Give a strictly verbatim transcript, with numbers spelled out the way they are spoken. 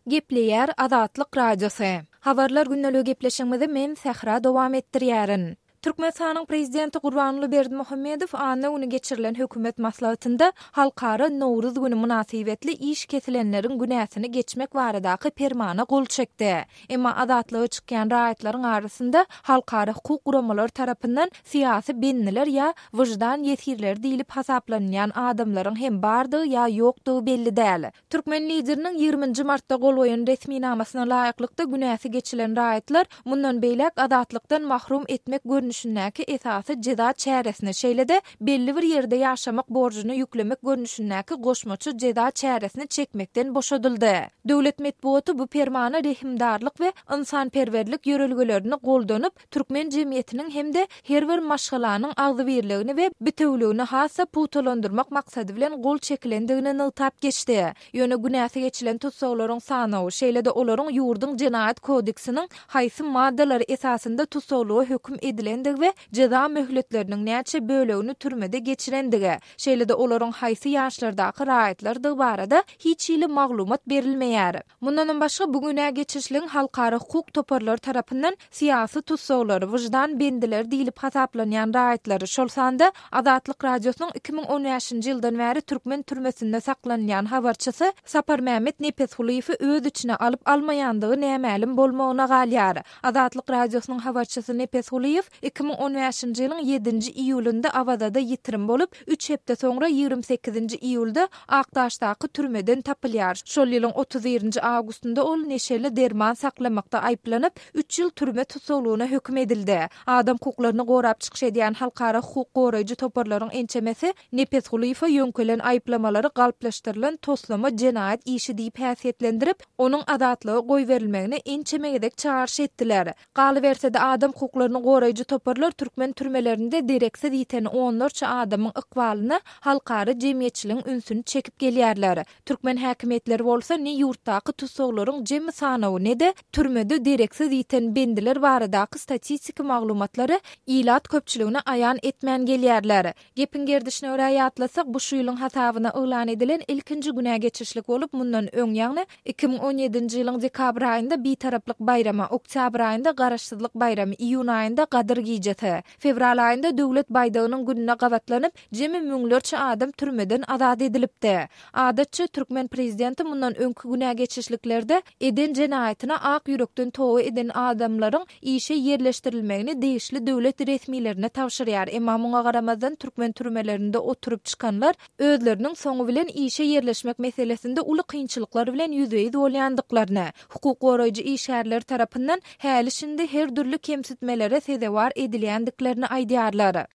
Gepleýär Azatlyk Radiosu. Habarlar günnäli gepleşigimizi men Sahra dowam etdirýärin. Türkmenistanyň prezidenti Gurbanuly Berdimuhammedow anna güni geçirilen hökümet maslahatynda halkara Nowruz güni münasibetli iş kesilenleriň günäsini geçmek baradaky permana gol çekdi. Emma adatlygy çykýan raýatlaryň arasynda halkara hukuk guramalary tarapyndan siýasy benniler ýa wyjdan ýetirler diýilip hasaplanýan adamlaryň hem bardygy ýa ýokdugy belli däl. Türkmen lideriniň ýygrüminji martda golwaýan resmi namasyna laýyklykda günäsi geçilen raýatlar mundan beýlek adatlykdan mahrum etmek görnüşündäki esasy jeda çäresini şeýlede belli bir ýerde ýaşamak borjyny ýüklemek görnüşündäki goşmaçy jeda çäresini çekmekden boşadyldy. Döwlet medeniýeti bu permana rehimdarlyk we ynsanperwerlik ýörelgelerini goldanyp türkmen jemgyýetiniň hemde her bir maşgalanyň agzybirligini we bitewligini hassa putalandyrmak maksady bilen gol çekilendigini nytap geçdi. Ýöne günäsi geçilen tutsawlaryň sanawy şeýlede olaryň ýurduň jenaýat kodeksiniň haýsy maddalary esasynda tutsawlygy hökm edilen we ceza möhletleriniň näçe bölegini türmede geçirendigi, şeýlede olaryň haýsy ýaşlardaky raýatlar barada hiç ýyly maglumat berilmeýär. Mundan başga bugüne geçişliň halkara hukuk toparlar tarapyndan siýasy tutsawlary wyjdan bendiler diýilip hasaplanýan raýatlary şolsanda Azatlyk Radiosynyň iki ming on beşinji ýyldan bäri türkmen türmesinde saklanýan habarçysy Sapar Mehmet Nepethuliýewi öz içine alyp almaýandygy nämälim bolmagyna galýar. Azatlyk Radiosynyň habarçysy Nepethuliýew iki ming on beşinji ýylyň ýedinji iýulynda Awazada ýitirim bolup, üç hepde soňra ýygrimi sekizinji iýulda Akdaşdaky türmeden tapylýar. Şol ýylyň otuz birinji awgustunda ol neşeli derman saklamakda aýplanyp üç ýyl türme tutsawlygyna hökm edildi. Adam hukuklaryny gorap çykyş edýän halkara hukuk goraýjy toparlaryň ençemesi Nepethuliýewe ýönkelen aýplamalary galplaşdyrylan toslama jenaýat işi diýip häsiýetlendirip, onuň azatlygy goý berilmegine ençemegedek çağırş etdiler. Galy bersede adam hukuklaryny goraýjy toparlar türkmen türmelerinde direksiz ýiten onlarça adamyň ykbalyny halkara jemgyýetçiligiň ünsüni çekip gelýärler. Türkmen häkimetleri bolsa ne ýurtdaky tutsawlaryň jemi sanawy ne de türmede direksiz ýiten bendiler baradaky statistika maglumatlary ilat köpçüligine aýan etmän gelýärler. Gepin gerdişine öräýe atlasak bu şu ýylyň hasabyna öýlan edilen ilkinji günä geçişlik bolup mundan öň ýagny iki ming on ýedinji ýylyň dekabr aýynda bir taraplyk bayrama, oktyabr aýynda garaşsyzlyk bayramy, iýun aýynda Gadyr giýjeti, fevral aýynda döwlet baýdagynyň gününe gabatlanyp jemi müňlerçe adam türmeden azat edilipdi. Adatça türkmen prezidenti mundan öňkü günä geçişliklerde eden jenaýatyna ak ýürekden towy eden adamlaryň işe ýerleşdirilmegini deýişli döwlet resmilerine tawşyrýar. Emma muňa garamazdan türkmen türmelerinde oturup çykanlar özleriniň soňu bilen işe ýerleşmek meselesinde uly kynçylyklar bilen ýüzbeýiz bolýandyklaryny, hukuk goraýjy işgärler tarapyndan häli şinde her türlü kemsitmelere sezewar edilýändiklerini aýdýarlar.